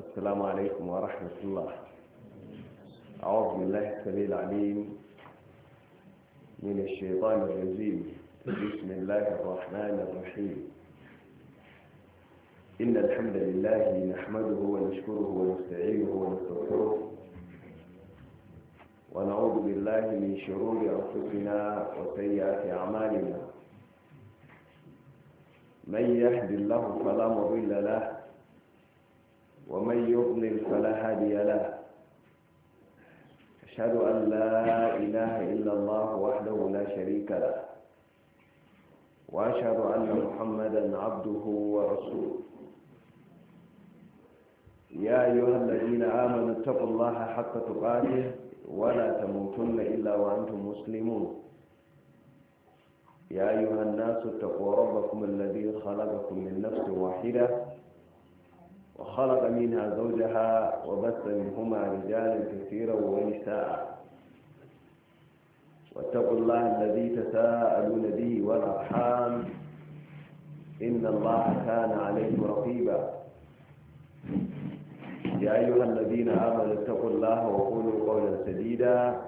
السلام عليكم ورحمة الله. أعوذ بالله السميع العليم من الشيطان الرجيم. بسم الله الرحمن الرحيم. إن الحمد لله نحمده ونشكره ونستعينه ونستغفره ونعوذ بالله من شرور أنفسنا وسيئات أعمالنا. من يهد الله فلا مضل له ومن يضلل فلا هادي له. أشهد أن لا إله إلا الله وحده لا شريك له وأشهد أن محمدا عبده ورسوله. يا أيها الذين آمنوا اتقوا الله حق تقاته ولا تموتن إلا وأنتم مسلمون. يا أيها الناس اتقوا ربكم الذي خلقكم من نفس واحدة وخلق منها زوجها وبث منهما رجالا كثيرا ونساء. واتقوا الله الذي تساءلون به والأرحام إن الله كان عليكم رقيبا. يا أيها الذين آمنوا اتقوا الله وقولوا قولا سديدا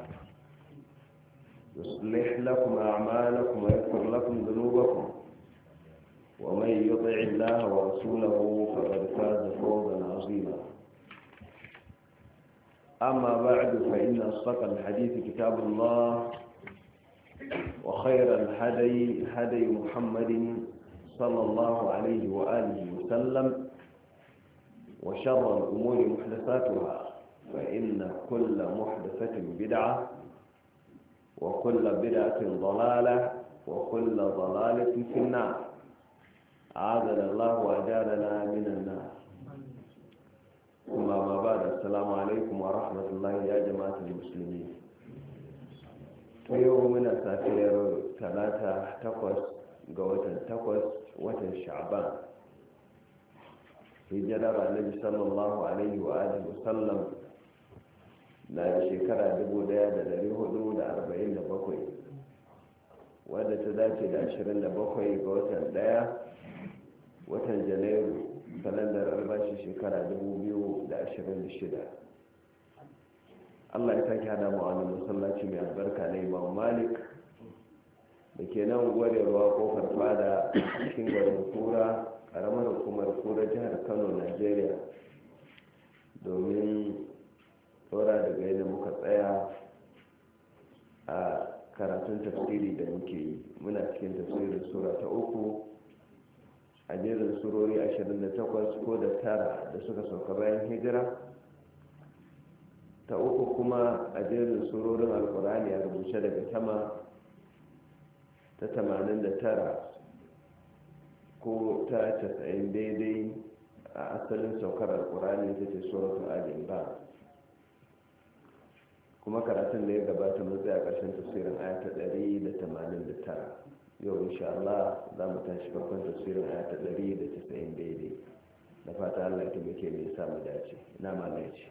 يصلح لكم أعمالكم ويغفر لكم ذنوبكم ومن يطع الله ورسوله فقد فاز فوزا عظيما. أما بعد فإن أصدق الحديث كتاب الله وخير الهدي هدي محمد صلى الله عليه وآله وسلم وشر الأمور محدثاتها فإن كل محدثة بدعة وكل بدعة ضلالة وكل ضلالة في النار. أعاذنا الله وأجارنا من النار. ثم ما بعد. السلام عليكم ورحمة الله يا جماعة المسلمين. في يومنا سافر 3 watan sha'ban hijirar annabi sallallahu alaihi wa alihi wasallam na da shekara 1447 wadda ta dace da 27 ga watan 1 watan janairu kalandar albashi shekara 2026. Allah ya sake hada mu a masallaci mai albarka na Imam Malik da ke nan gwarewa kofar fada cikin garin kura karamar hukumar kura jihar Kano, Najeriya, domin tsora daga yadda muka tsaya a karatun tafsiri da muke yi. Muna cikin tafsirin sura ta 3 a jerin surori 28 ko da 9 da suka sauka bayan hijira, ta 3 kuma a jerin surorin alkurani a rubuce daga sama ta 89 ko ta 90 daidai a asalin saukar alkurani ta ce suratul ali imran. kuma karatun da ya gabata mun tsaya ƙarshen tafsirin ayata 189. yau insha Allah za mu tashi farkon tafsirin ayata 190 daidai. da fata Allah ya tabbake mai sa mu dace. ina malai ce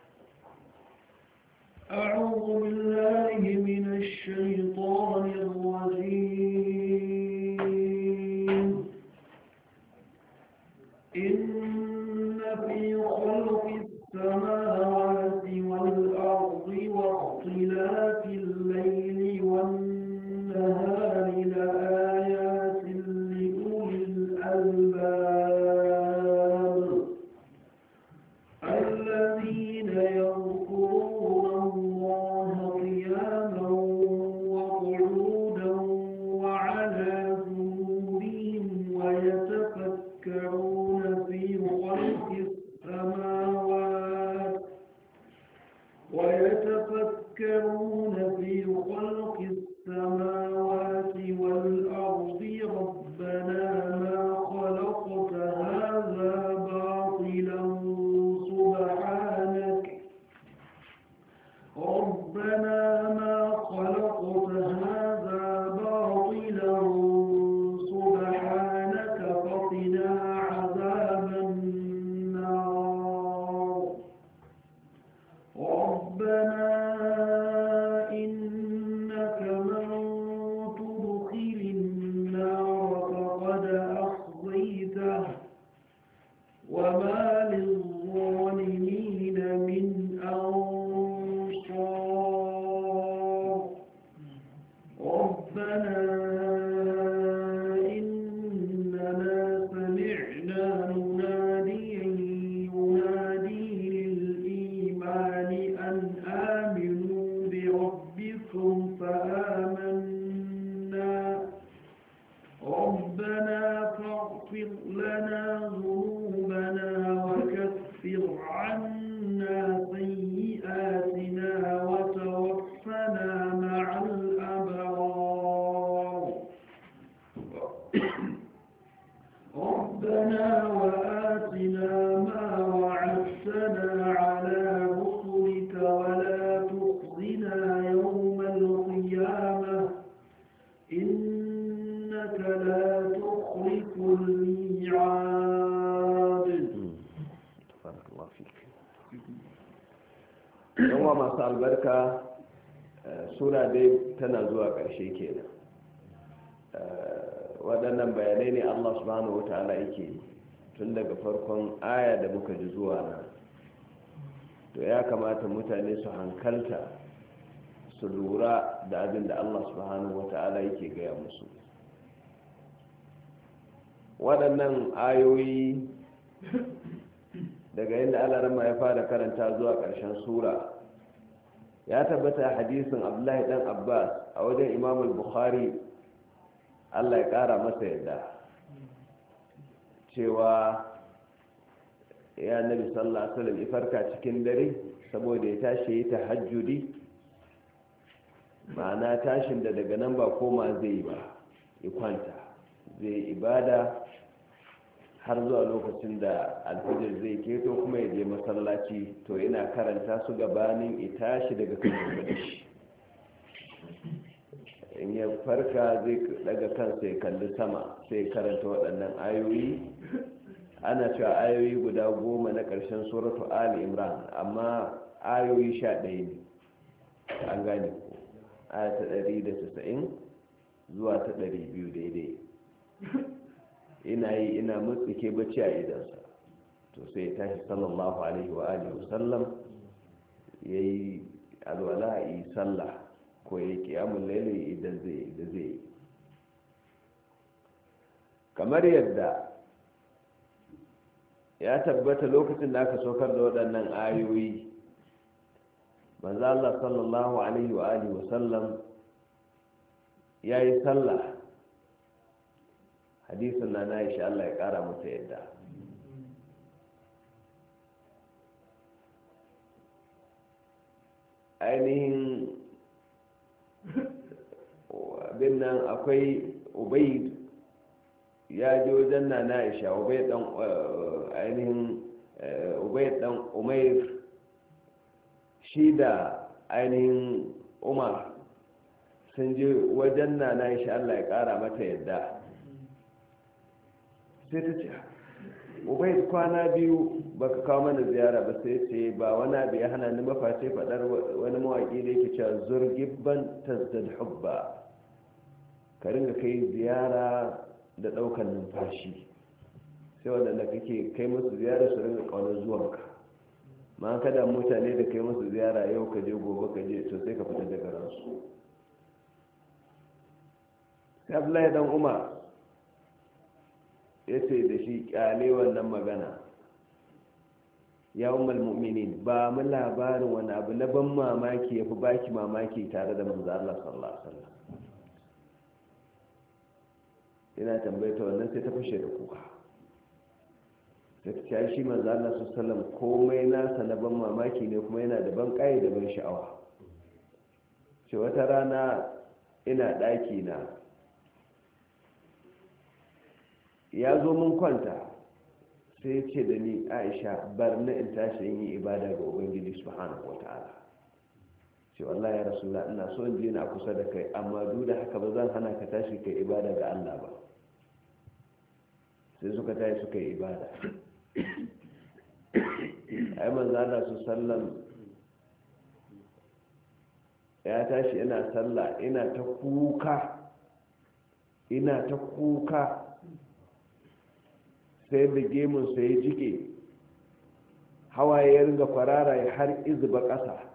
أعوذ بالله من الشيطان الرجيم. إن في خلق السماوات والأرض واختلاف الليل والنهار لآيات لأولي الألباب الذين يذكرون الله قياما وقعودا وعلى yawa masu albarka sura dai tana zuwa ƙarshe kenan. Waɗannan bayanai ne Allah subhanahu wata'ala yake yi tun daga farkon aya da muka ji zuwa nan. To ya kamata mutane su hankalta su lura da abin da Allah subhanahu wata'ala yake gaya musu. Waɗannan ayoyi daga yadda alarama ya fara karanta zuwa ƙarshen sura ya tabbata hadisin Abdullahi dan Abbas a wajen Imam al-Bukhari, Allah ya ƙara masa yadda, cewa ya nabi sallallahu alaihi wasallam ifarka cikin dare saboda ya tashi yi tahajjudi, ma'ana tashin da daga nan ba koma zai yi ba, ya kwanta zai ibada har zuwa lokacin da alfajir zai keto kuma ya je masallaci. To ina karanta su gabanin ya tashi daga kan shi. In ya farka zai daga kansa ya kalli sama sai karanta waɗannan ayoyi. Ana cewa ayoyi guda 10 na ƙarshen suratu Ali Imran, amma ayoyi 11 ne, an gane ko, aya ta 190 zuwa ta 200 daidai. ina mutsike bacci a idansa, to sai ya tashi sallallahu alaihi wa alihi wasallam ya yi alwala, yi sallah ko ya yi kiyamun laili idan zai yi. Kamar yadda ya tabbata lokacin da aka saukar da waɗannan ayoyi, manzo Allah sallallahu alaihi wa alihi wasallam ya yi sallah. Hadisin na Aisha, Allah ya kara mata yadda, ainihin abin nan akwai Ubayd ya je wajen na Aisha, Ubayd dan Umair, shi da ainihin Umar sun je wajen na Aisha, Allah ya kara mata yadda. Sai ta ce, Ubayd, kwana biyu baka kawo mana ziyara ba. Sai ce, ba wani abu ya hana ni maface faɗar wani mawaƙi da yake cewa zurgibban tazdad hubba, ka ringa kai ziyara da ɗaukar numfashi, sai waɗanda kake kai musu ziyara su ringa ƙaunar zuwanka. ma kada mutane da kai musu ziyara yau ka je gobe ka je, to sai ka fita daga ransu. sai Abdullahi dan Umar ya ce da shi, kyale wannan magana, ya ummul mu'minin, ba mu labarin wani abu na ban mamaki ya fi baki mamaki tare da manzo Allah sallallahu alaihi wasallam. ina tambayta wannan, sai ta fashe da kuka, sai ta ce shi manzo Allah sallallahu alaihi wasallam komai nasa na ban mamaki ne, kuma yana da ban kai da ban sha'awa. ce wata rana ina ɗaki na, ya zo mun kwanta, sai ce da ni, Aisha, bar na in tashi in yi ibada ga Ubangiji subhanahu wata'ala. ce wallahi ya Rasulullah, ina so in je na kusa da kai, amma duk da haka ba zan hana ka tashi kai ibada ga Allah ba. sai suka tashi suka yi ibada. ai manzo Allah su sallam ya tashi ina sallah, ina ta kuka sai da gemunsa ya jike, hawaye ya ringa kwarara har izuba ƙasa,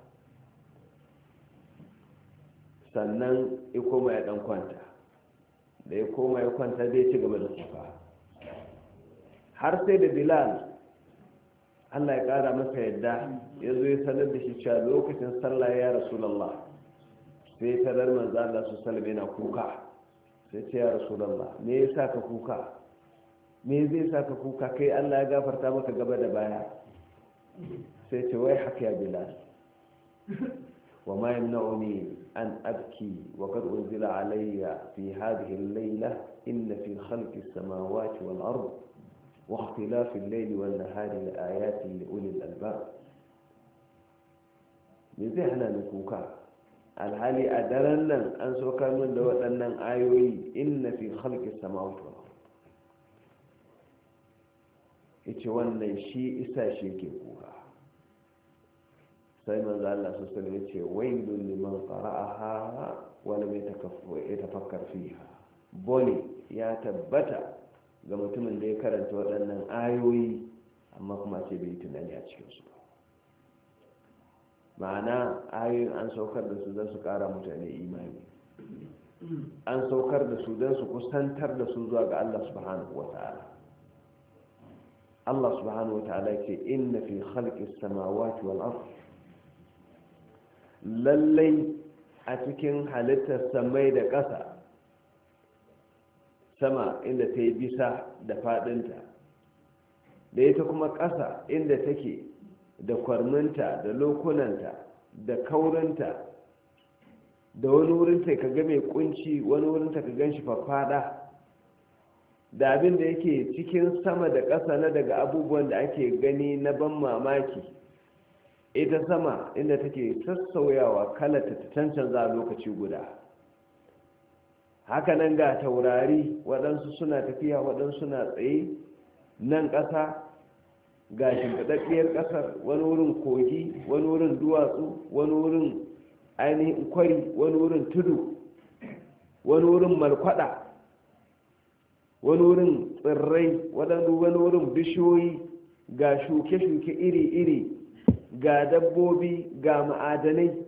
sannan ya koma ya ɗan kwanta. da ya koma ya kwanta zai ci gaba da kuka, har sai da Bilal, Allah ya ƙara masa yadda, ya zo ya sanar da shi cewa lokacin sallah ya Rasulallah. sai tarar manzo Allah su salame na kuka, sai ce ya Rasulallah, me ya sa ka kuka? me zai sa ka kuka? kai Allah ya gafarta maka gaba da baya. sai ce, wai haka ya Bilal, wa ma yamna'uni an abki wa qad unzila alayya fi hadhihi al-layla inna fi khalqi as-samawati wal ard wa ikhtilafi al-layli wan nahari la ayatin li ulil albab. me zai hana ni kuka alhali a daren nan an saukar min da waɗannan ayoyi, inna fi khalqi as-samawati wal ard. yace wannan shi isa shi yake kuka. sai manzo Allah su sallame ce wailul liman qara'aha wa lam yatafakkar fiha, boni ya tabbata ga mutumin da ya karanta waɗannan ayoyi amma kuma ce bai tunani a cikin su. Ma'ana ayoyin an saukar da su don su ƙara mutane imani, an saukar da su don su kusantar da su zuwa ga Allah subhanahu wa ta'ala. Allah subhanahu wa ta'ala ce inna fi khalqis samawati wal ard, lallai a cikin halittar samai da ƙasa, sama inda ta yi bisa da faɗinta, da ita kuma ƙasa inda take da kwarminta da lokunanta da kaurinta, da wani wurinta ka ga mai kunci, wani wurinta ka gan shi faffada, da abin da yake cikin sama da ƙasa na daga abubuwan da ake gani na ban mamaki. Ita sama inda take sassauyawa kalata ta cancanza lokaci guda, hakanan ga taurari waɗansu suna tafiya waɗansu na tsaye, nan ƙasa ga shimfiɗaɗɗiyar ƙasar, wani wurin kogi, wani wurin duwatsu, wani wurin ainihin kwari, wani wurin tudu, wani wurin malkwada, wani wurin tsirrai, wani wurin bishiyoyi, ga shuke-shuke iri-iri, ga dabbobi, ga ma'adanai,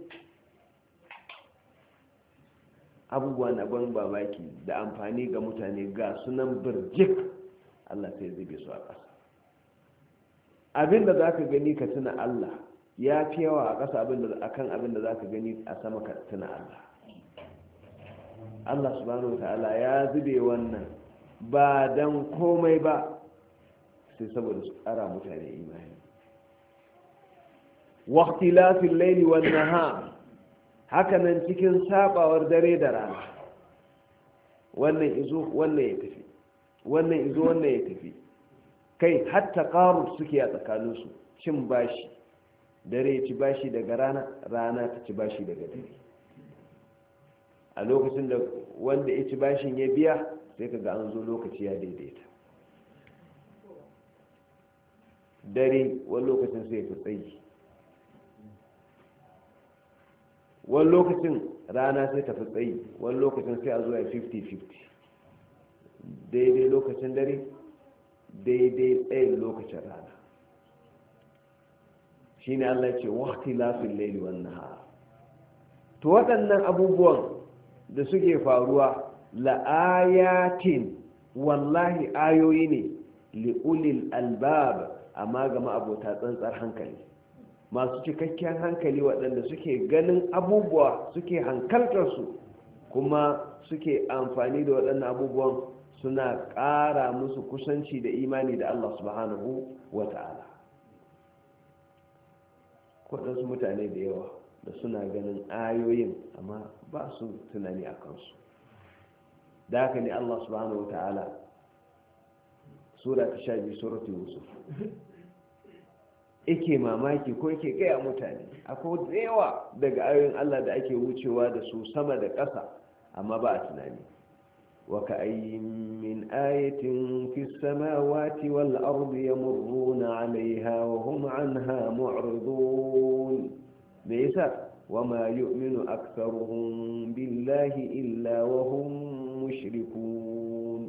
abubuwa na ban babaki da amfani ga mutane ga sunan birjik. Allah sai zube su a ƙasa. Abinda za ka gani ka tuna Allah ya fi yawa a ƙasa akan abinda za ka gani a sama ka tuna Allah. Allah subhanahu wa ta'ala ya zube wannan ba don komai ba sai saboda su ƙara mutane imani. waqtilafil layli wan nahar, hakanan cikin sabawar dare da rana, wannan izo wannan ya tafi, wannan izo wannan ya tafi, kai hatta qarub suke a tsakaninsu, cin bashi, dare ya ci bashi daga rana, rana ta ci bashi daga dare. A lokacin da wanda ya ci bashin ya biya sai kaga an zo lokaci ya daidaita. Dare wani lokacin sai ya fi tsayi, wani lokacin rana sai tafi tsayi, wani lokacin sai a zuwa 50-50, daidai lokacin dare daidai tsayin lokacin rana. shi ne Allah ce waqti lafin laili wan nahar. To waɗannan abubuwan da suke faruwa la'ayatin, wallahi ayoyi ne li'ulil albab, amma ga ma'abota tsantsar hankali, masu cikakken hankali waɗanda suke ganin abubuwa suke hankaltarsu kuma suke amfani da waɗannan abubuwan suna ƙara musu kusanci da imani da Allah subhanahu wa ta'ala. waɗansu mutane da yawa da suna ganin ayoyin amma ba su tunani a kansu. Da haka ne Allah subhanahu wa ta'ala sura ta 12 suratu Yusuf yake mamaki ko yake gaya mutane akwai da yawa daga ayoyin Allah da ake wucewa da su sama da ƙasa amma ba a tunani. wa ka'ayyin min ayatin fis samawati wal ardi yamurruna 'alayha wa hum 'anha mu'ridun. me yasa wama yu'minu aktharuhum billahi illa wa hum mushrikun.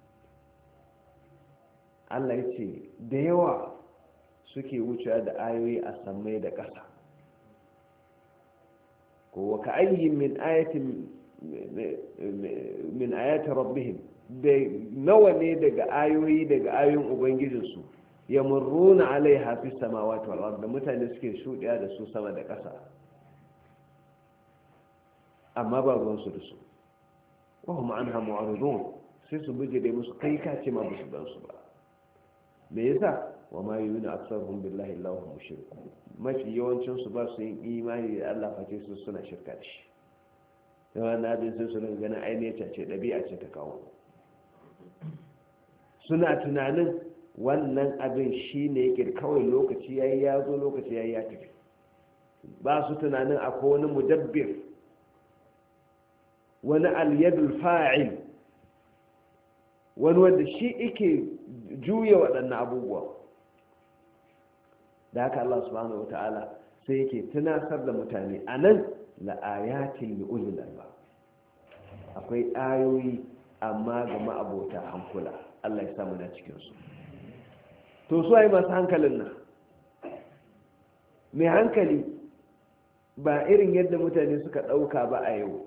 Allah yace da yawa suke wucewa da ayoyi a samai da ƙasa. ko wa ka'ayyin min ayatin min ayati rabbihim, da nawa ne daga ayoyin ubangijinsu yamurruna alaiha fi samawati wal ard, da mutane suke shudiya da su sama da ƙasa amma ba ruwan su da su. wa hum anha mu'ridun, sai su bijire musu kai ka ce ma musu dan su ba. me yasa wa ma yu'minu aktsaruhum billahi illa hum mushrikun, mafi yawancin su ba su yin imani da Allah face su suna shirka da shi. yawan abin sun su ganin ainihin ce ɗabi'a ce ta kawo, suna tunanin wannan abin shi ne yake kawai lokaci ya yi ya zo, lokaci ya yi ya tafi. ba su tunanin akwai wani mudabbir, wani al-yadul fa'il, wani wanda shi yake juya waɗannan abubuwa. da haka Allah subhanahu wata'ala sai yake tunasar da mutane a nan la'ayatin li'ulil albab, akwai ayoyi amma ga ma'abota hankula. Allah ya samu na cikinsu. to su ai masu hankalin nan, mai hankali ba irin yadda mutane suka ɗauka ba a yau.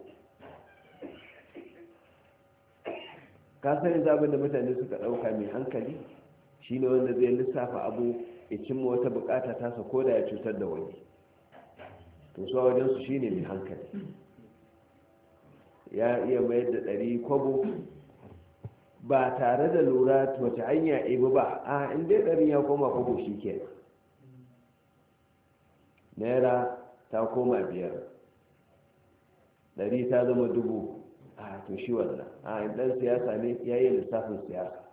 ka sani zabin da mutane suka ɗauka mai hankali shine wanda zai lissafa abu ya cimma wata bukata tasa ko da ya cutar da wani. to su a wajensu shine mai hankali, ya iya mayar da 100 kwabo ba tare da lura wace hanya ibi ba, a inda 100 ya koma kwabo shi ke, naira ta koma 5, 100 ta zama 1000, a to shi wannan a dan siyasa ne ya yi lissafin siyasa.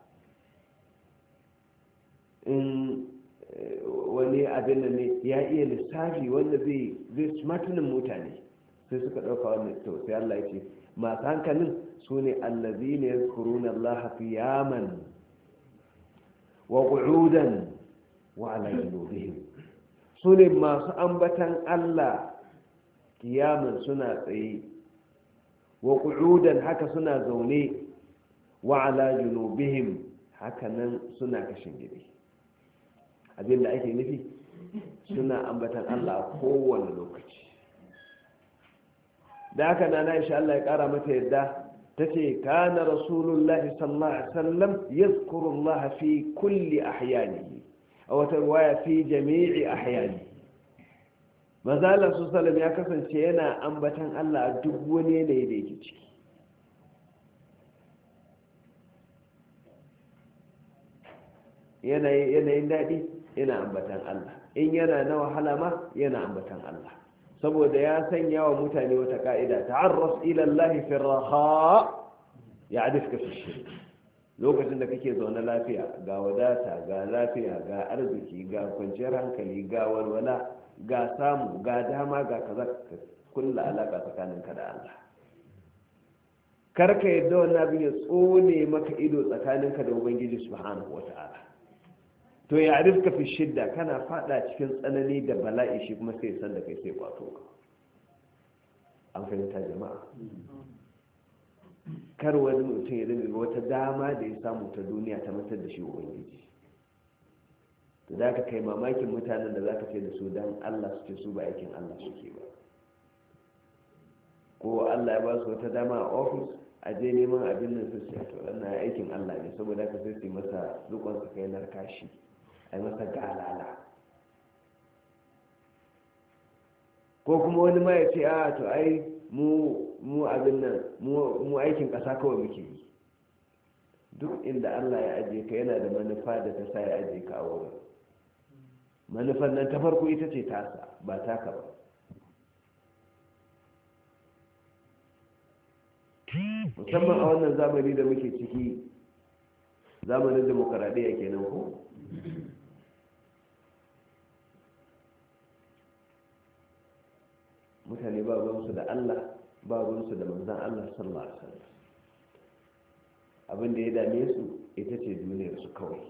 in wani abin da ne ya iya lissafi wanda zai smartunin mutane, sai suka ɗauka wannan. to sai Allah ya ce masu hankalin su ne allazi ne ya kuruna Allah qiyaman wa qu'udan wa ala junubihim, su ne masu ambatan Allah qiyaman suna tsaye, wa qu'udan haka suna zaune, wa ala junubihim haka nan suna kashin gidi. abin da ake nufi suna ambatan Allah a kowane lokaci. da haka na Aisha Allah ya kara mata yadda ta ce kana rasulullahi sallallahu alaihi wasallam yazkuru Allah fi kulli ahyanihi, a wata riwaya fi jami'i ahyanihi. manzo Allah sallallahu alaihi ya kasance yana ambatan Allah a duk wani yanayi da yake ciki. yanayin daɗi yana ambatan Allah, in yana na wahala ma yana ambatan Allah, saboda ya sanya wa mutane wata ka'ida, ta'arraf ila Allah fi raha ya'rifka fi shirk. lokacin da kake zaune lafiya, ga wadata, ga lafiya, ga arziki, ga kwanciyar hankali, ga walwala, ga samu, ga dama, ga kaza, kulla alaka tsakaninka da Allah. karka yadda wannan abin ya tsone maka ido tsakaninka da ubangiji subhanahu wata'ala. to ya rifka fi shidda, kana fada cikin tsanani da bala'i, shi kuma sai san da kai sai kwato ka. an fahimta jama'a? kar wani mutum ya dinga wata dama da ya samu ta duniya ta matar da shi ubangiji. to za ka kai mamakin mutanen da za ka ce da su don Allah su ce su ba aikin Allah suke ba, ko Allah ya ba su wata dama a ofis a je neman abin nan su ce to wannan aikin Allah ne, saboda ka sai su yi masa rukun su kai narkashi, a yi masa galala. ko kuma wani ma ya ce a to ai mu abin nan mu aikin ƙasa kawai muke yi. duk inda Allah ya ajiye ka yana da manufa da ta sa ya ajiye ka a wurin. manufan nan ta farko ita ce tasa, ba taka ba. musamman a wannan zamani da muke ciki, zamanin demokaradiyya kenan ko, mutane ba ruwansu da Allah, ba ruwansu da manzan Allah sallallahu alaihi wasallam. abin da ya dame su ita ce duniyar su kawai.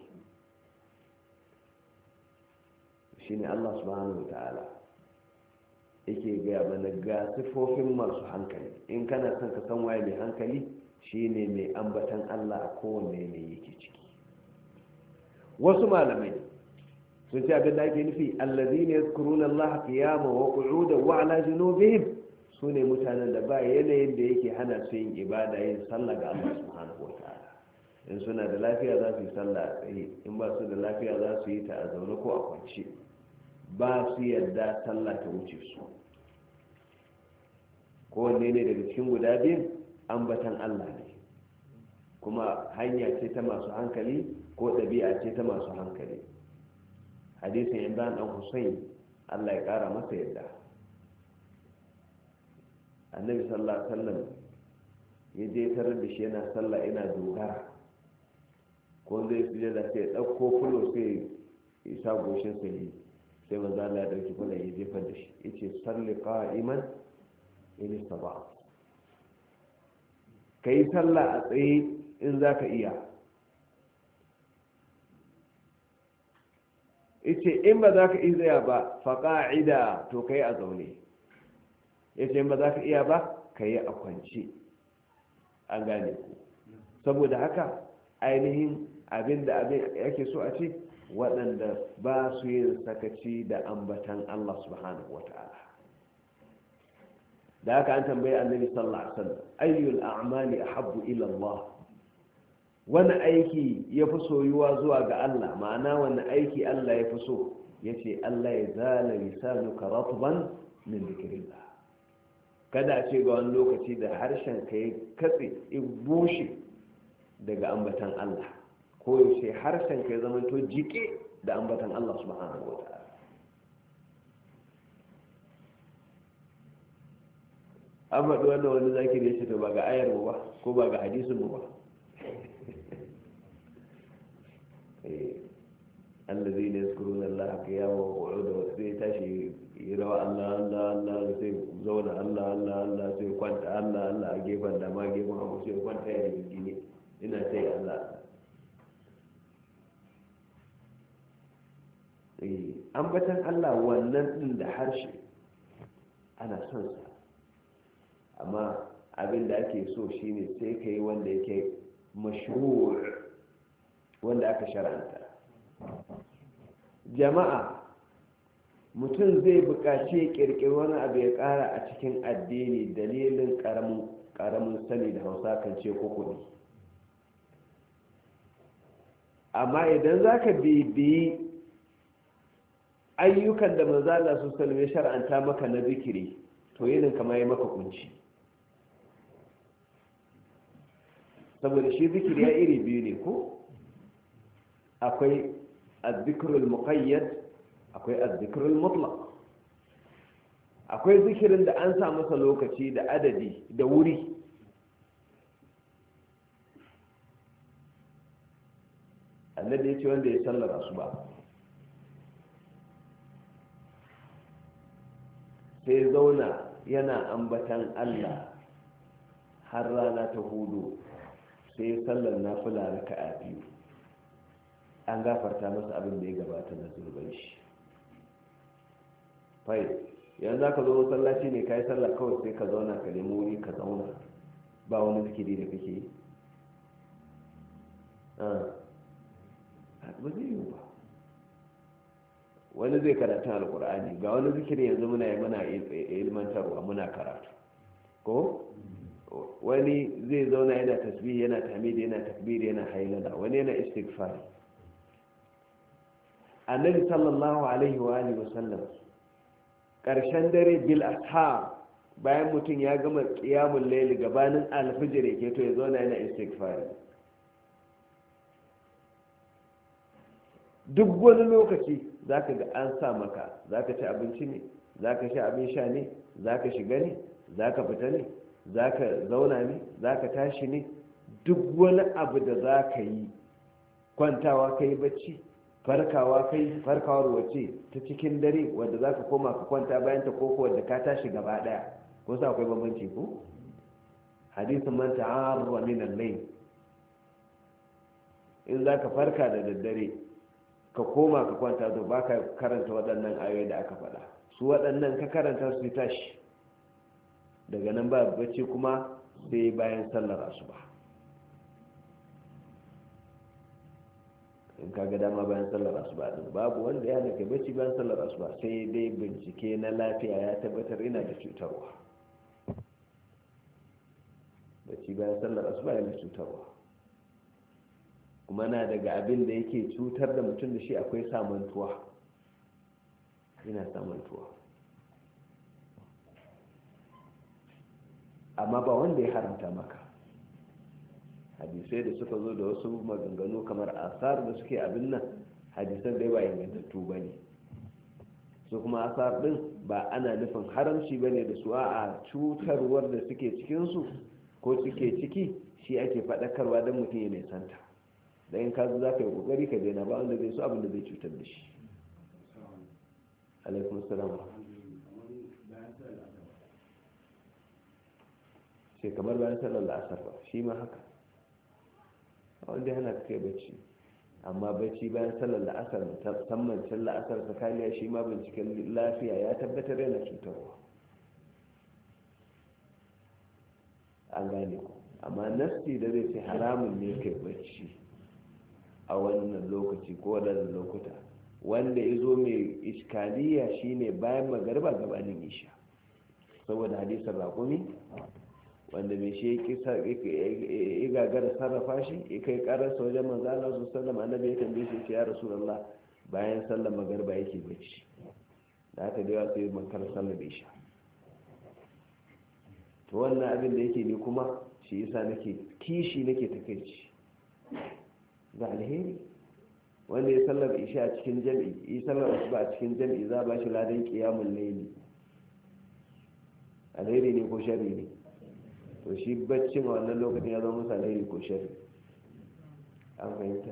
shine Allah subhanahu wataala yake gaya mana ga sifofin masu hankali. in kana son ka san waye mai hankali, shine mai ambatan Allah a kowanne ne yake ciki. wasu malamai sun ce abin da ake nufi allazina yazkuruna Allah qiyaman wa qu'udan wa ala junubihim, sune mutanen da ba yanayin da yake hana su yin ibada, yin sallah ga Allah subhanahu wataala. in suna da lafiya za su yi sallah a tsaye, in ba su da lafiya za su yi ta a zaune ko a kwance. ba su yadda sallah ta wuce su. kowanne ne daga cikin guda biyun ambatan Allah ne, kuma hanya ce ta masu hankali ko ɗabi'a ce ta masu hankali. hadisin Imran dan Husayn Allah ya kara masa yadda, annabi sallallahu alaihi wasallam ya je tarar da shi yana sallah ina dogara, ko zai sujada sai ya dauko fulo sai ya sa goshin sa yi, sai manzo Allah ya dauki fulo ya jefa da shi, yace salli qa'iman in istata, kai sallah a tsaye in zaka iya. yace in ba za ka iya ba fa qa'ida to kai a zaune yace in ba za ka iya ba kai a kwance an gane ku saboda haka ainihin abin yake so a ce waɗanda ba su yin sakaci da ambatan Allah subhanahu wata'ala da haka an tambayi annabi sallallahu alaihi wasallam ayyul a'mali ahabbu ila Allah wani aiki ya fi soyuwa zuwa ga Allah ma'ana wani aiki Allah ya fi so yace Allah ya zala lisanuka ratban min dhikrillah kada a ce ga wani lokaci da harshen ka ya katse ya bushe daga ambatan Allah ko yaushe harshen ka ya zama to jike da ambatan Allah subhanahu wa ta'ala an faɗi wannan wani zakiri ya ce to ba ga ayar mu ba ko ba ga hadisin mu ba الذين يذكرون الله قياما وقعودا وسي تاشي يروا الله الله الله سي زونا الله الله الله سي كوانت الله الله gefen da ma gefen abu sai kwanta ya gine ina sai Allah ambatan Allah wannan din da harshe ana son sa amma abin da ake so shine sai kai wanda yake mashru' wanda aka shar'anta jama'a mutum zai buƙaci ƙirƙiri wani abu ya ƙara a cikin addini dalilin ƙaramin sani da hausa kan ce ko kuɗi amma idan za ka bibiyi ayyukan da manzala su salme shar'anta maka na zikiri to yinin kama yi maka kunci saboda shi zikiri ya iri biyu ne ko akwai azzikirul muqayyad akwai azzikirul mutlaq akwai zikirin da an sa masa lokaci da adadi da wuri annabi ya ce wanda ya sallar asuba sai zauna yana ambatan Allah har rana ta hudu sai sallar nafila raka'a biyu an gafarta masa abin da ya gabata na zurban shi fai yanzu za ka zo masallaci ne ka yi sallah kawai sai ka zauna ka nemi wuri ka zauna ba wani zikiri da kake yi ba zai yi ba wani zai karanta alkur'ani ga wani zikiri yanzu muna yi muna ilmantarwa muna karatu ko wani zai zauna yana tasbih yana tahmidi yana takbir yana hailala wani yana istighfari annabi sallallahu alaihi wa alihi wasallam karshen dare bil ashar bayan mutum ya gama qiyamul layl gabanin alfijir yake to ya zauna yana istighfari duk wani lokaci zaka ga an sa maka zaka ci abinci ne zaka sha abin sha ne zaka shiga ne zaka fita ne zaka zauna ne zaka tashi ne duk wani abu da zaka yi kwantawa kai bacci farkawar wace ta cikin dare wadda za ka koma ka kwanta bayan ta koko wadda ka tashi gaba daya ko sa akwai bambanci ko hadisin man ta'arra min al-layl in za ka farka da daddare ka koma ka kwanta to baka karanta waɗannan ayoyi da aka faɗa su waɗannan ka karanta su tashi daga nan ba bacci kuma sai bayan sallar asuba in kaga dama bayan sallar asuba din babu wanda ya nake bacci bayan sallar asuba sai dai bincike na lafiya ya tabbatar ina da cutarwa bacci bayan sallar asuba yana cutarwa kuma na daga abin da yake cutar da mutum da shi akwai samantuwa ina samantuwa amma ba wanda ya haramta maka hadisai da suka zo da wasu maganganu kamar asar da suke abin nan hadisan da ba ingantattu ba ne su kuma asar din ba ana nufin haramci ba ne da su a cutarwar da suke cikinsu ko suke ciki shi ake faɗakarwa don mutum ya nisanta da in kazu za ka yi ƙoƙari ka daina ba wanda zai so abin da zai cutar da shi alaikun salam sai kamar bayan sallar la'asar ba shi ma haka wanda yana kai bacci amma bacci bayan sallar la'asar musamman can la'asar tsakaniya shi ma binciken lafiya ya tabbatar yana cutarwa an gane ku amma nasti da zai ce haramun ne kai bacci a wannan lokaci ko wadannan lokuta wanda ya zo mai iskaliya shine bayan magarba gabanin isha saboda hadisin raƙumi wanda mai shi ya gagara sarrafa shi ya kai ƙararsa wajen manzo Allah su sallama annabi ya tambaye shi ya rasulullah bayan sallar magarba yake bacci da aka da yawa sai makar sallar isha to wannan abin da yake ne kuma shi yasa nake kishi nake takeici ga alheri wanda ya sallar isha a cikin jami'i yi sallar asuba a cikin jami'i za ba shi ladan qiyamul layli alheri ne ko shari ne to shi baccin a wannan lokacin ya zama musa alheri ko shari an fahimta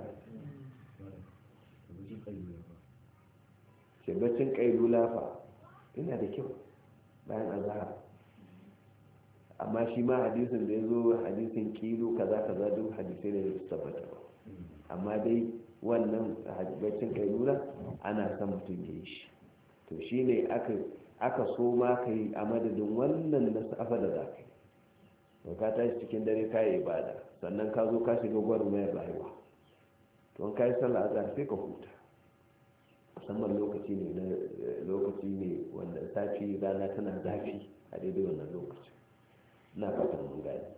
shi baccin kailula fa ina da kyau bayan azhar amma shi ma hadisin da ya zo hadisin kilo kaza kaza duk hadisai ne da su tabbata amma dai wannan baccin kailula ana son mutum ya yi shi to shi ne aka so ma ka yi a madadin wannan na safa da za ka yi to ka tashi cikin dare ka yi ibada sannan ka zo ka shiga gwarmayar rayuwa to ka yi sallah azhar sai ka huta musamman lokaci ne wanda safi rana tana zafi a daidai wannan lokaci na fatan mun gani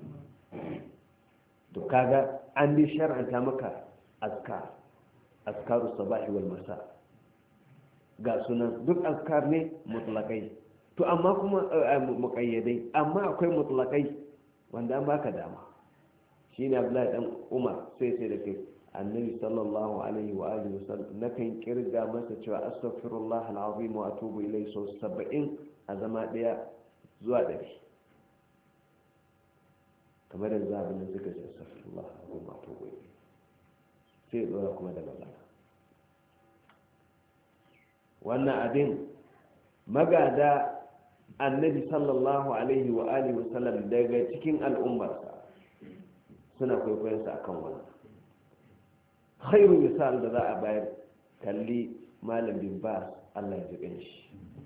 to kaga an bi shar'anta maka azkaru sabahi wal masa ga sunan duk azkar ne mutlaqai to amma kuma muqayyadai amma akwai mutlaqai wanda an baka dama shine Abdullahi dan Umar sai da kai annabi sallallahu alaihi wa alihi wasallam nakan kirga masa cewa astaghfirullah alazim wa atubu ilayhi so 70 a zama daya zuwa 100 kamar yanzu abin da suka ce astaghfirullah alazim wa atubu ilayhi sai dora kuma daga baya wannan abin magada annabi sallallahu alaihi wa alihi wasallam daga cikin al'ummarsa suna kwaikwayonsa akan wannan khairu misal da za a bayar kalli malam bin bas Allah ya jiƙe shi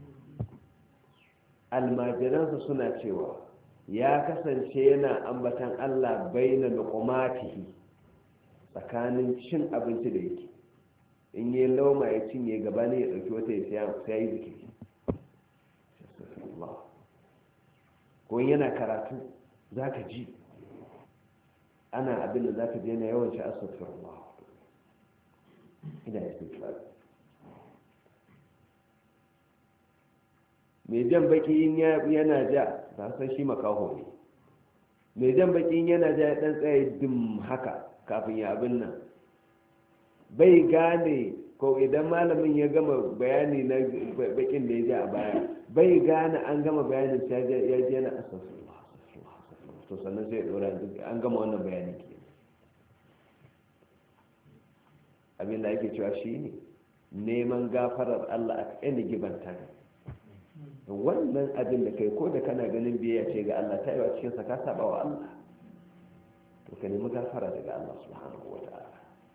almajiransa suna cewa ya kasance yana ambatan Allah baina luqmatihi tsakanin cin abinci da yake in yi lauma ya cinye gaba ne ya ɗauki wata ya yi zikiri ko yana karatu za ka ji ana abin da za ka ji yana yawan shi astaghfirullah ina istighfar mai jan baki yana ja ba san shi makaho ne mai jan baki yana ja ya dan tsaye dim haka kafin ya abin nan bai gane ko idan malamin ya gama bayani na bakin da ya ja a baya bai gane an gama bayanin ya je yana astaghfirullah to sannan sai ya dora an gama wannan bayani ke abin da ake cewa shi ne neman gafarar Allah a kan gibanta ne wannan abin da kai ko da kana ganin biyayya ce ga Allah ta yi wa cikin ka saba wa Allah to ka nemi gafara daga Allah subhanahu wa ta'ala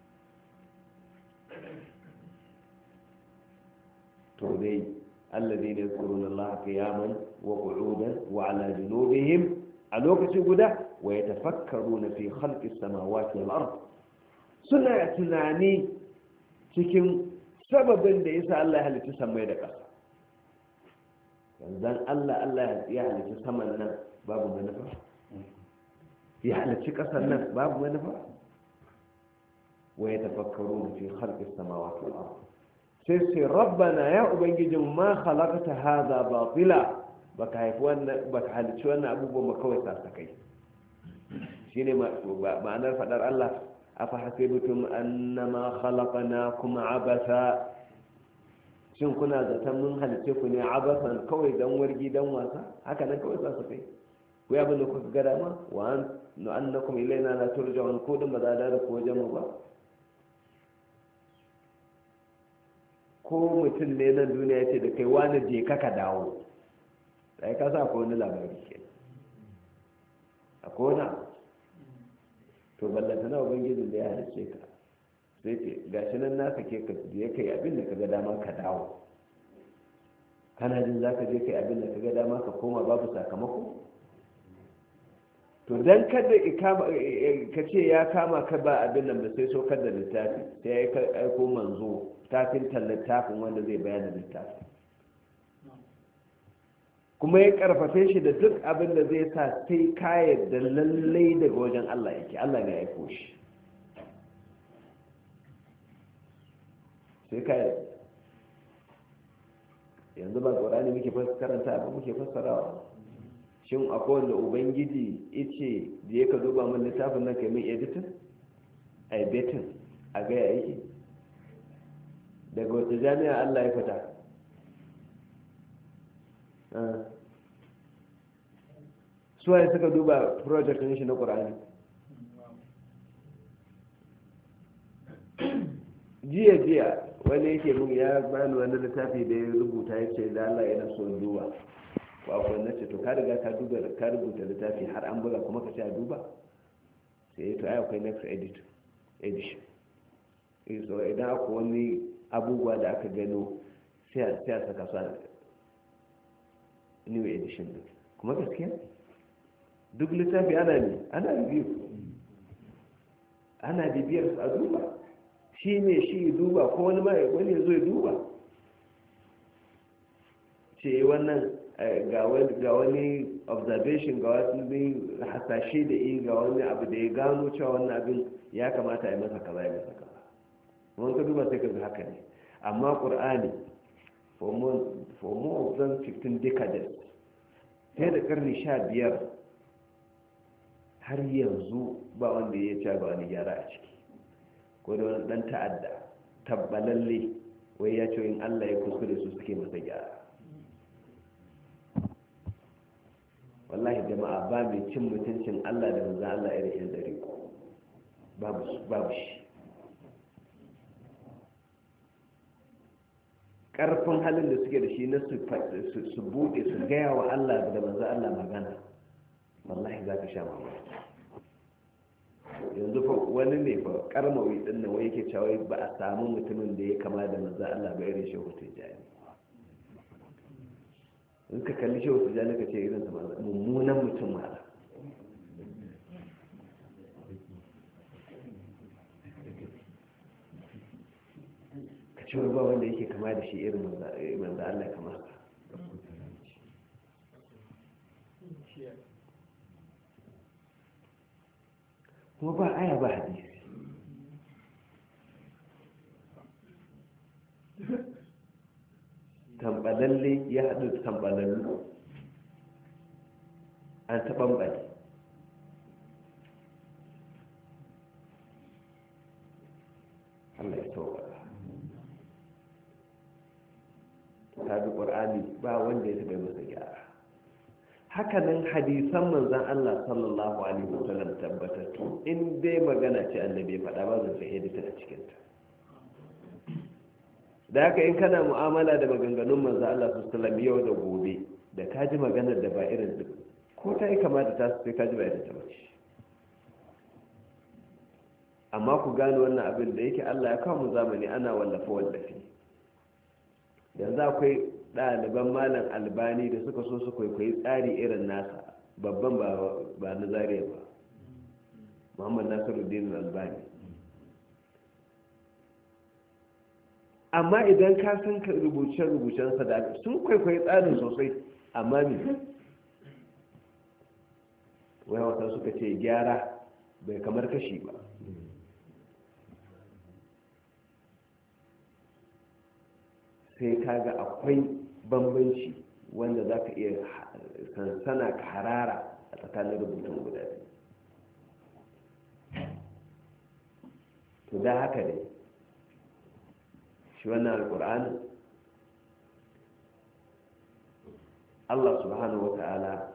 to dai alladhina yadhkuruna Allah qiyaman wa qu'udan wa 'ala junubihim a lokaci guda wa yatafakkaruna fi khalqis samawati wal ard suna tunani cikin sababin da yasa Allah ya halitta samai da ƙasa yanzu Allah ya halitta saman nan babu manufa ya halitta ƙasar nan babu manufa wa yatafakkaruna fi khalqis samawati wal ard sai rabbana ya ubangijin ma khalaqta hadha batila baka haifi wannan baka halicci wannan abubuwan ba kawai sasakai shine ma'anar fadar Allah afa hasibtum annama khalaqnakum abasa shin kuna zaton mun halicce ku ne abasan kawai dan wargi dan wasa haka nan kawai sasakai ku ya bane ku ga dama wa annakum ilaina la turja'un ko dan ba za da ku wajen mu ba ko mutum ne nan duniya ce da kai wani je ka dawo sai ka sa akwai wani labari ke akwai wani to ballanta na ubangijin da ya halice ka sai ce gashi nan na sake ka je kai abin da kaga dama ka dawo, kana jin za ka je kai abin da kaga dama ka koma babu sakamako? to dan kada ka ce ya kama ka ba abin nan ba sai saukar da littafi, sai ya aiko manzo tafin littafin wanda zai bayana littafi, kuma ya karfafe shi da duk abin da zai sa sai ka da lallai daga wajen Allah yake, Allah ne ya aiko shi, sai ka yanzu ba ƙorani muke karanta ba muke fassarawa. Shin akwai wanda ubangiji ice da ya ka duba min littafin nan kai min editin a betin a gaya yake daga wata jami'a Allah ya fita? suwaye suka duba project shi na ƙorani? jiya wani yake mun ya bani wani littafi da ya rubuta ya ce da Allah yana so duba ko akwai nace to ka riga ka rubuta littafi har an buga kuma ka ce a duba, sai to ai akwai next edition so idan akwai wani abubuwa da aka gano sai a saka su a new edition din, kuma gaskiya duk littafi ana review, ana bibiyar su a duba, shi ne shi duba ko wani ya zo ya duba ce wannan ga wani observation, ga wani hasashe da yi, ga wani abu da ya gano cewa wannan abin ya kamata a yi masa kaza ya masa kaza, wani ka duba sai ka ga haka ne. Amma ƙur'ani for more than 15 decades, sai da karni 15 har yanzu ba wanda ya ci ba wani gyara a ciki, ko da wani dan ta'adda tabbalalle wai ya ce in Allah ya kuskure su suke masa gyara. wallahi jama'a ba mai cin mutuncin Allah da manzon Allah irin yan dare babu shi. karfin halin da suke da shi na su bude su gaya wa Allah da manzon Allah magana, wallahi za ka sha mamaki. yanzu fa wani ne fa karmawi din nan wai yake cewa ba a samu mutumin da ya kama da manzo Allah ba irin shehu tijani. in ka kalli shehu tijani ka ce irin sa mummunan mutum mala, ka ce ba wanda yake kama da shi irin manzo Allah kamar sa. kuma ba aya ba hadisi. tambalalle ya haɗu da tambalallu an taɓanɓare. Allah ya tauba ta bi ƙwar'ani ba wanda ya taɓa masa gyara. hakanan hadisan manzan Allah sallallahu alaihi wasallam tabbatattu in dai magana ce annabi ya faɗa ba zan sai editin a cikinta. da haka in kana mu'amala da maganganun manzan Allah sallallahu alaihi wasallam yau da gobe da ka ji maganar da ba irin duk ko ta yi kama da tasu sai ka ji ba irin ta bace. amma ku gano wannan abin da yake Allah ya kawo mu zamani ana wallafe yanzu akwai ɗaliban malam albani da suka so su kwaikwayi tsari irin nasa, babban ba na zariya ba, muhammad nasiruddin albani. amma idan ka san rubuce-rubucensa da sun kwaikwayi tsarin sosai, amma ne wai wata suka ce gyara bai kamar kashi ba. sai kaga akwai bambanci wanda za ka iya sansana ka harara a tsakanin rubutun guda biyu. to da haka ne shi wannan alkur'ani Allah subhanahu wa ta'ala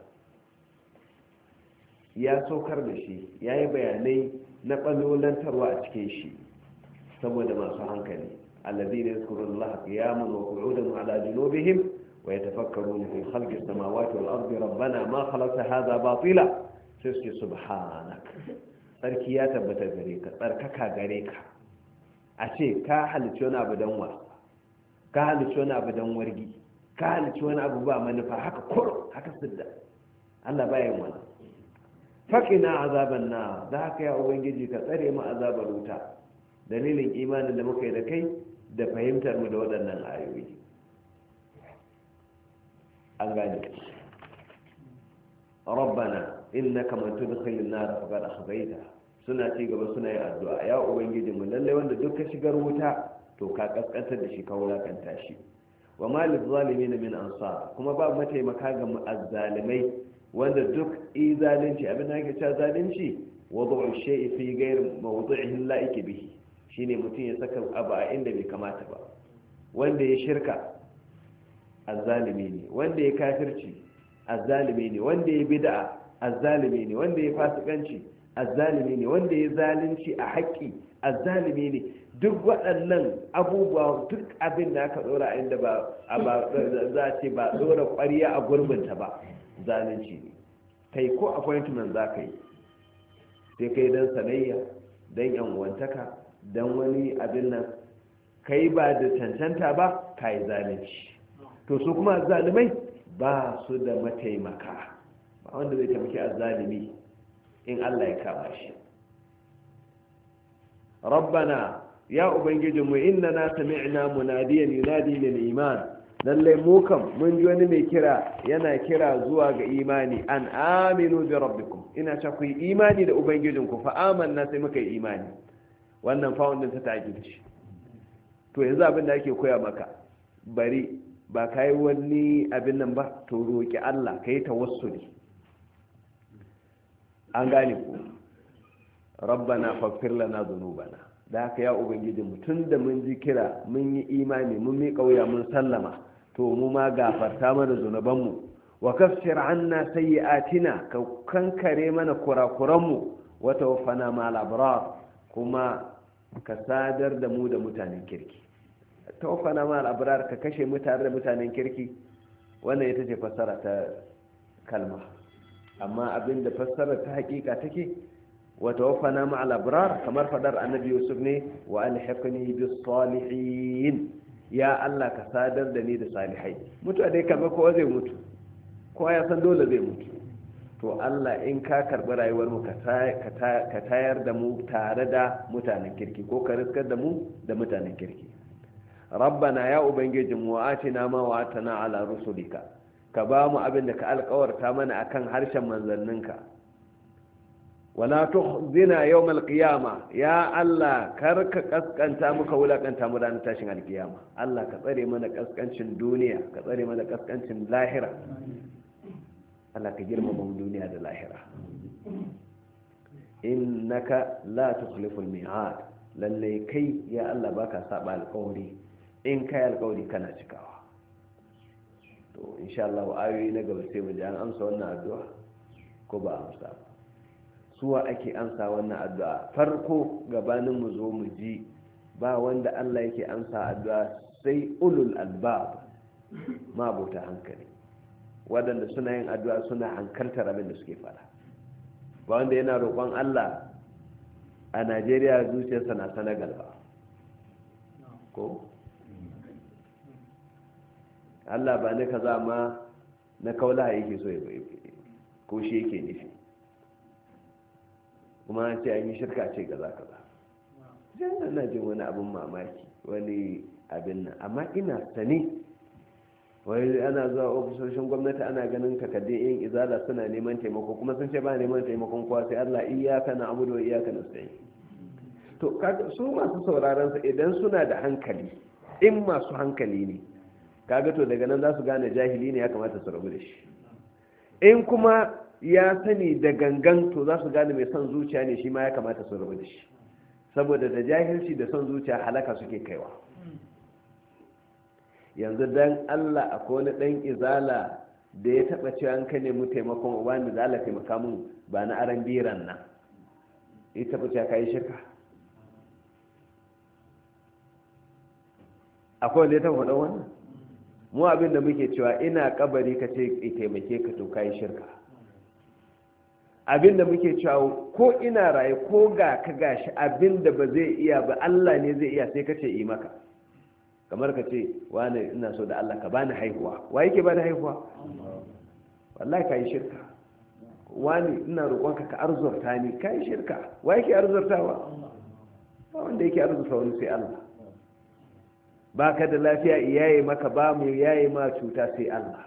ya saukar da shi ya yi bayanai na ɓalolantarwa a cikin shi saboda masu hankali. الذين يذكرون الله قياما وقعودا وعلى جنوبهم ويتفكرون في خلق السماوات والأرض ربنا ما خلقت هذا باطلا سيسكي سبحانك tsarki ya tabbata gare ka tsarkaka gare ka a ce ka halicci wani abu don wasa, ka halicci wani abu don wargi, ka halicci wani abu ba manufa, haka kuro haka sidda. Allah bayan wani faƙina azaban na, da haka ya ubangiji ka tsare mu azabar wuta dalilin imanin da muka yi da kai da fahimtar mu da waɗannan ayoyi. an gane rabbana innaka man tudkhilin nar faqad akhzayta, suna ci gaba suna yin addu'a, ya ubangiji mu lalle wanda duk ka shigar wuta to ka kaskantar da shi ka wulakanta shi. wa ma lil zalimin min ansar, kuma ba mataimaka ga azzalimai wanda duk zalunci, abin da ake cewa zalunci wad'u shay'i fi ghayri mawdi'ihi la'iki bihi, shine mutum ya saka abu a inda bai kamata ba. wanda ya shirka azzalimi ne, wanda ya kafirci azzalimi ne, wanda ya bid'a azzalimi ne, wanda ya fasikanci azzalimi ne, wanda ya zalunci a haƙƙi azzalimi ne. duk waɗannan abubuwa, duk abin da aka ɗora a inda ba za a ce ba ɗora ƙwariya a gurbinta ba, zalunci ne. kai ko appointment za ka yi sai kai don sanayya, don yanwantaka, don wani abin nan, kai ba da cancanta ba ka yi zalunci. to su kuma zalimai ba su da mataimaka, ba wanda zai taimaki azzalimi in Allah ya kama shi. rabbana ya ubangijinmu innana sami'na munadiyan yunadi lil iman, lallai mu kam mun ji wani mai kira yana kira zuwa ga imani, an aminu bi rabbikum, ina ta ku yi imani da ubangijinku, fa amanna sai muka yi imani. wannan fa'un din ta ta'kidi. to yanzu abin da ake koya maka, bari ba kai wani abin nan ba, to roki Allah kai tawassuli. an gane ku, rabbana faghfir lana dhunubana, da haka ya ubangijinmu tunda mun ji kira mun yi imani mun miƙa wuya mun sallama, to mu ma gafarta mana zunubanmu, wa kafshir anna sayyi'atina, ka kankare mana kurakuranmu, wa tawaffana ma'al abrar, kuma ka sadar da mu da mutanen kirki. tawaffana ma'al abrar, ka kashe mu tare da mutanen kirki. wannan ita ce fassara ta kalma, amma abinda fassara ta hakika take wa tawaffana ma'al abrar, kamar fadar annabi Yusuf ne, wa alhiqni bis salihin, ya Allah ka sadar da ni da salihai. mutuwa dai kamar kowa zai mutu, kowa ya san dole zai mutu. to Allah in ka karɓi rayuwar mu ka tayar da mu tare da mutanen kirki, ko ka riskar da mu da mutanen kirki. rabbana ya ubangijin mu atina ma wa'atana ala rusulika, ka ba mu abin da ka alƙawarta mana akan harshen manzanninka. wala tuhzina yawmal qiyama, ya Allah kar ka kaskanta muka wulakanta mu ranar tashin alkiyama. Allah ka tsare mana kaskancin duniya, ka tsare mana kaskancin lahira. Allah ka girmama mu duniya da lahira. innaka la tukhliful mi'ad, lalle kai ya Allah baka saba alƙawari, in kai alƙawari kana cikawa. to insha Allah ayoyi na gaba sai mu ji an amsa wannan addu'a ko ba amsa ba. suwa ake amsa wannan addu'a? farko gabanin mu zo mu ji, ba wanda Allah yake amsa addu'a sai ulul albab, mabuta hankali, waɗanda suna yin addu'a suna hankaltar abin da suke fara. ba wanda yana roƙon Allah a Najeriya zuciyarsa na Senegal ba, ko Allah ba ne kaza ma na kaula yake so ya ko shi yake nufi, kuma an ce an yi shirka ce gaza kaza. jan na jin wani abin mamaki, wani abin nan, amma ina sani wai ana zuwa ofisoshin gwamnati ana ganin takaddun yin izala suna neman taimako, kuma sun ce ba neman taimakon kowa sai Allah, iyyaka na'budu wa iyyaka nasta'in. to su masu sauraron su idan suna da hankali, in masu hankali ne, kaga to daga nan za su gane jahili ne, ya kamata su rabu da shi. in kuma ya sani da gangan, to za su gane mai son zuciya ne, shi ma ya kamata su rabu da shi, saboda da jahilci da son zuciya halaka suke kaiwa. yanzu dan Allah akwai wani dan izala da ya taba cewa an ka nemi taimakon ubani da Allah taimaka mun ba na aran biran nan, ya taba cewa kai shirka? akwai wanda ya taba faɗa wannan? mu abin da muke cewa ina kabari ka ce taimake ka, to kai shirka. abinda muke cewa ko ina raye ko ga ka gashi abinda ba zai iya ba Allah ne zai iya sai ka ce yi maka. Kamar ka ce wani ina so da Allah ka bani haihuwa, wa yake bani haihuwa? Wallahi ka yi shirka. Wani ina roƙonka ka arzurta ni, ka yi shirka. Wa yake arzurtawa? Ba wanda yake arzurta wani sai Allah. Ba ka da lafiya iyaye maka, ba mu yaye ma cuta sai Allah.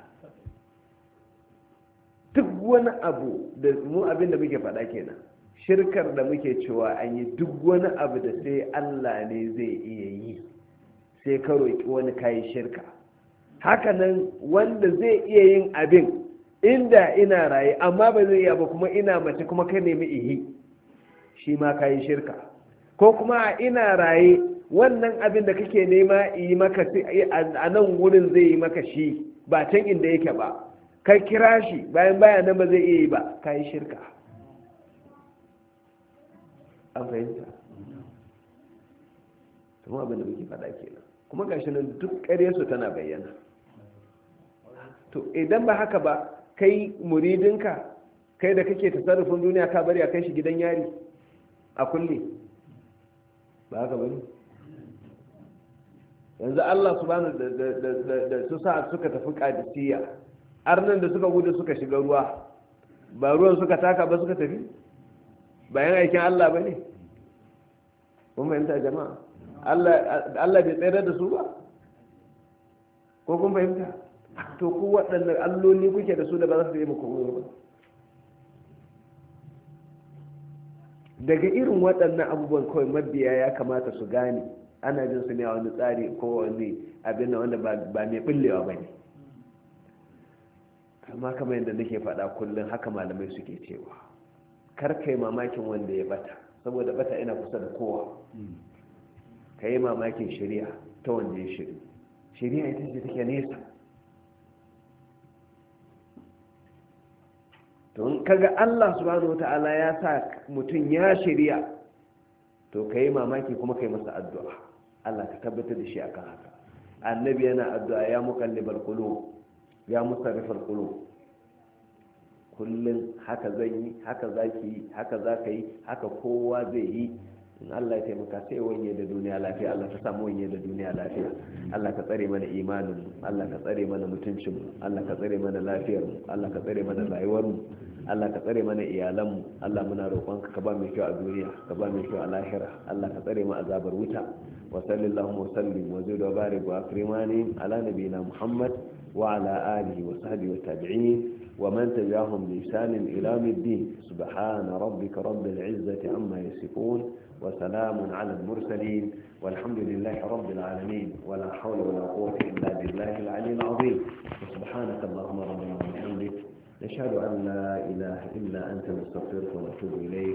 Duk wani abu da mu abin da muke faɗa kenan, shirkar da muke cewa an yi duk wani abu da sai Allah ne zai iya yi, sai ka roƙi wani kayi shirka. Hakanan wanda zai iya yin abin inda ina raye amma ba zai iya ba kuma ina mace kuma ka nemi ihi, shi ma kayi shirka. Ko kuma ina raye wannan abin da kake nema yi maka a nan wurin zai yi maka shi ba can inda yake ba, ka kira shi bayan nan ba zai iya yi ba, ka yi shirka. An fahimta? kuma abin da muke faɗa kenan, kuma gashi nan duk ƙaryarsu tana bayyana. To idan ba haka ba, kai muridinka, kai da kake tasarrufin duniya, ka bari a kai shi gidan yari a kulle, ba haka bane? Yanzu Allah subhanahu da su sa suka tafi Qadisiyya, arnan da suka gudu suka shiga ruwa, ba ruwan suka taka ba suka tafi, bayan aikin Allah bane? Kun fahimta jama'a? Allah bai tsayar da su ba? Ko kun fahimta? To ku waɗannan alloli kuke da su da ba za su yi muku ba? Daga irin waɗannan abubuwan kawai mabiya ya kamata su gane ana jin su ne a wani tsari ko wani abin da wanda ba mai ɓullewa ba ne. Amma kamar yadda nake faɗa kullum haka malamai suke cewa kar kai mamakin wanda ya bata, saboda bata ina kusa da kowa. Ka yi mamakin shari'a ta wanda ya shiri, shari'a ita ce take nesa. to kaga Allah subhanahu wata'ala ya sa mutum ya shari'a, to ka yi mamaki kuma ka yi masa addu'a, Allah ka tabbatar da shi akan haka. Annabi yana addu'a, ya muqallibal qulub ya musarrifal qulub, kullum haka zan yi, haka zaki yi, haka zaka yi, haka kowa zai yi. In Allah ya taimaka sai wanye da duniya lafiya, Allah ka samu wanye da duniya lafiya. Allah ka tsare mana imanin mu, Allah ka tsare mana mutuncin mu, Allah ka tsare mana lafiyar mu, Allah ka tsare mana rayuwar mu, Allah ka tsare mana iyalan mu. Allah muna roƙon ka ba mu kyau a duniya, ka ba mu kyau a lahira. Allah ka tsare mu azabar wuta. Wa sallallahu wa sallim wa zid wa barik wa akrimani ala nabiyina Muhammad wa ala alihi wa sahbihi wa tabi'in ومن تبعهم بإحسان إلى يوم الدين. سبحان ربك رب العزة عما يصفون وسلام على المرسلين والحمد لله رب العالمين ولا حول ولا قوة إلا بالله العلي العظيم. وسبحانك اللهم ربنا وبحمدك نشهد أن لا إله إلا أنت نستغفرك ونتوب إليك.